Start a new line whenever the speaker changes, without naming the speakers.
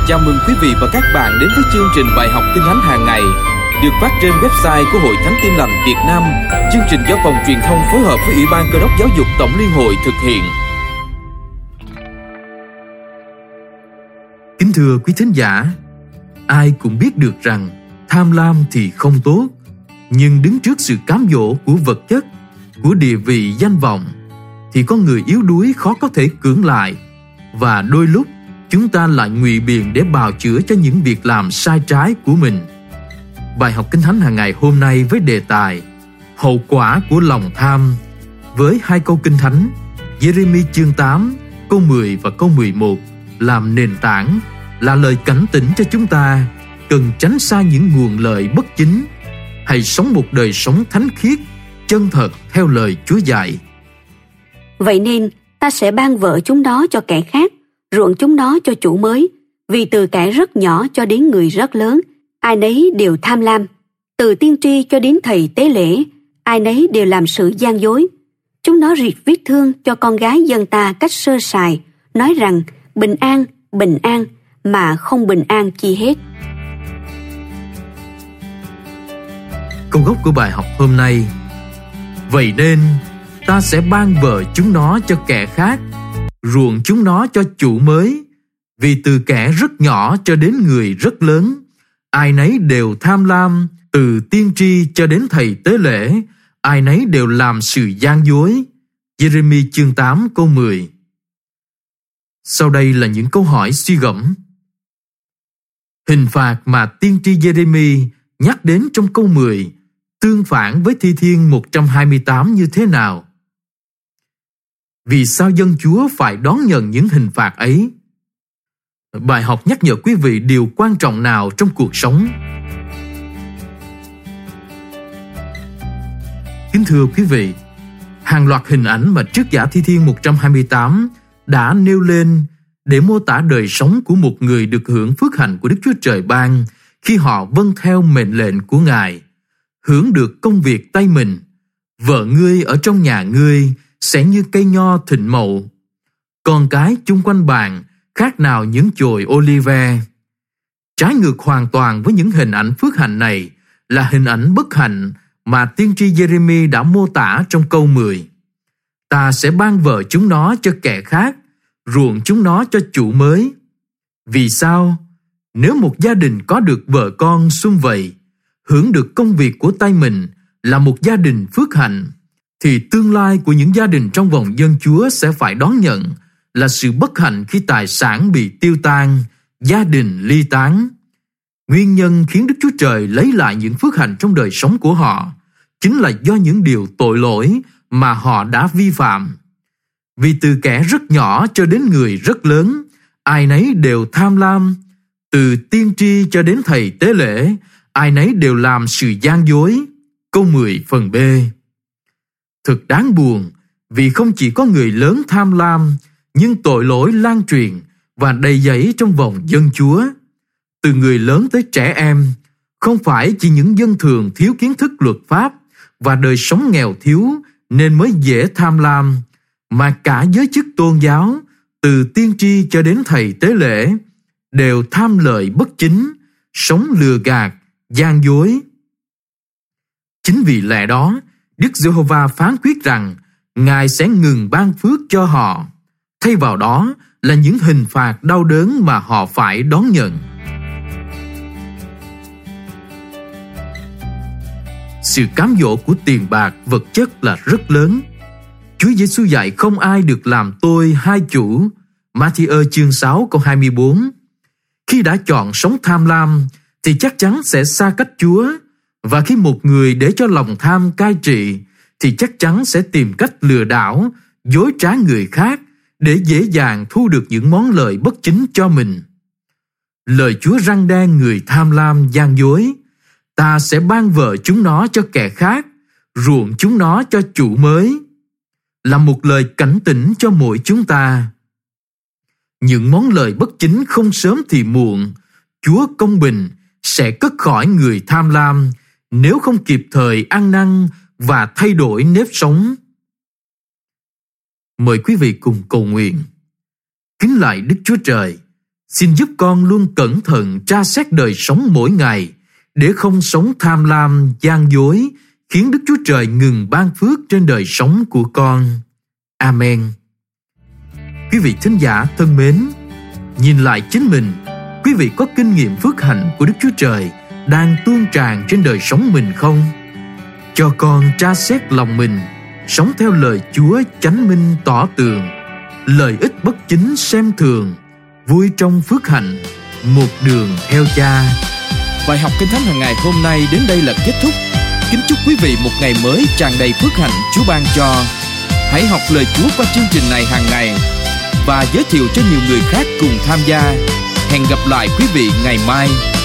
Chào mừng quý vị và các bạn đến với chương trình bài học Kinh Thánh hàng ngày được phát trên website của Hội Thánh Tin Lành Việt Nam. Chương trình do phòng truyền thông phối hợp với Ủy ban Cơ đốc Giáo dục Tổng Liên hội thực hiện.
Kính thưa quý thính giả, ai cũng biết được rằng tham lam thì không tốt, nhưng đứng trước sự cám dỗ của vật chất, của địa vị danh vọng, thì con người yếu đuối khó có thể cưỡng lại, và đôi lúc chúng ta lại ngụy biện để bào chữa cho những việc làm sai trái của mình. Bài học Kinh Thánh hàng ngày hôm nay với đề tài Hậu quả của lòng tham, với hai câu Kinh Thánh Giê-rê-mi chương 8 câu 10 và câu 11 làm nền tảng, là lời cảnh tỉnh cho chúng ta cần tránh xa những nguồn lợi bất chính, hãy sống một đời sống thánh khiết, chân thật theo lời Chúa dạy.
Vậy nên ta sẽ ban vợ chúng nó cho kẻ khác, ruộng chúng nó cho chủ mới, vì từ kẻ rất nhỏ cho đến người rất lớn, ai nấy đều tham lam. Từ tiên tri cho đến thầy tế lễ, ai nấy đều làm sự gian dối. Chúng nó rịt vết thương cho con gái dân ta cách sơ sài, nói rằng bình an, mà không bình an chi hết.
Câu gốc của bài học hôm nay: vậy nên ta sẽ ban vợ chúng nó cho kẻ khác, ruộng chúng nó cho chủ mới, vì từ kẻ rất nhỏ cho đến người rất lớn, ai nấy đều tham lam. Từ tiên tri cho đến thầy tế lễ, ai nấy đều làm sự gian dối. Giê-rê-mi chương 8 câu 10. Sau đây là những câu hỏi suy gẫm. Hình phạt mà tiên tri Giê-rê-mi nhắc đến trong câu 10 tương phản với Thi Thiên 128 như thế nào? Vì sao dân Chúa phải đón nhận những hình phạt ấy? Bài học nhắc nhở quý vị điều quan trọng nào trong cuộc sống? Kính thưa quý vị, hàng loạt hình ảnh mà trước giả Thi Thiên 128 đã nêu lên để mô tả đời sống của một người được hưởng phước hạnh của Đức Chúa Trời ban khi họ vâng theo mệnh lệnh của Ngài, hưởng được công việc tay mình. Vợ ngươi ở trong nhà ngươi sẽ như cây nho thịnh mậu, con cái chung quanh bàn khác nào những chồi olive. Trái ngược hoàn toàn với những hình ảnh phước hạnh này là hình ảnh bất hạnh mà tiên tri Giê-rê-mi đã mô tả trong câu 10. Ta sẽ ban vợ chúng nó cho kẻ khác, ruộng chúng nó cho chủ mới. Vì sao? Nếu một gia đình có được vợ con sum vầy, hưởng được công việc của tay mình là một gia đình phước hạnh, thì tương lai của những gia đình trong vòng dân Chúa sẽ phải đón nhận là sự bất hạnh khi tài sản bị tiêu tan, gia đình ly tán. Nguyên nhân khiến Đức Chúa Trời lấy lại những phước hạnh trong đời sống của họ chính là do những điều tội lỗi mà họ đã vi phạm. Vì từ kẻ rất nhỏ cho đến người rất lớn, ai nấy đều tham lam. Từ tiên tri cho đến thầy tế lễ, ai nấy đều làm sự gian dối. Câu 10 phần B. Thật đáng buồn, vì không chỉ có người lớn tham lam, nhưng tội lỗi lan truyền và đầy dẫy trong vòng dân Chúa. Từ người lớn tới trẻ em, không phải chỉ những dân thường thiếu kiến thức luật pháp và đời sống nghèo thiếu nên mới dễ tham lam, mà cả giới chức tôn giáo, từ tiên tri cho đến thầy tế lễ, đều tham lợi bất chính, sống lừa gạt, gian dối. Chính vì lẽ đó, Đức Giê-hô-va phán quyết rằng Ngài sẽ ngừng ban phước cho họ, thay vào đó là những hình phạt đau đớn mà họ phải đón nhận. Sự cám dỗ của tiền bạc, vật chất là rất lớn. Chúa Giêsu dạy không ai được làm tôi hai chủ. Ma-thi-ơ chương 6 câu 24. Khi đã chọn sống tham lam thì chắc chắn sẽ xa cách Chúa, và khi một người để cho lòng tham cai trị thì chắc chắn sẽ tìm cách lừa đảo, dối trá người khác để dễ dàng thu được những món lợi bất chính cho mình. Lời Chúa răn đe người tham lam gian dối: ta sẽ ban vợ chúng nó cho kẻ khác, ruộng chúng nó cho chủ mới, là một lời cảnh tỉnh cho mỗi chúng ta. Những món lợi bất chính không sớm thì muộn, Chúa công bình sẽ cất khỏi người tham lam nếu không kịp thời ăn năn và thay đổi nếp sống. Mời quý vị cùng cầu nguyện. Kính lạy Đức Chúa Trời, Xin giúp con luôn cẩn thận tra xét đời sống mỗi ngày, để không sống tham lam, gian dối, khiến Đức Chúa Trời ngừng ban phước trên đời sống của con. Amen. Quý vị thính giả thân mến, nhìn lại chính mình, quý vị có kinh nghiệm phước hạnh của Đức Chúa Trời đang tuôn tràn trên đời sống mình không? Cho con tra xét lòng mình, sống theo lời Chúa chánh minh tỏ tường, lợi ích bất chính xem thường, vui trong phước hạnh, một đường theo Cha.
Bài học Kinh Thánh hàng ngày hôm nay đến đây là kết thúc. Kính chúc quý vị một ngày mới tràn đầy phước hạnh Chúa ban cho. Hãy học lời Chúa qua chương trình này hàng ngày và giới thiệu cho nhiều người khác cùng tham gia. Hẹn gặp lại quý vị ngày mai.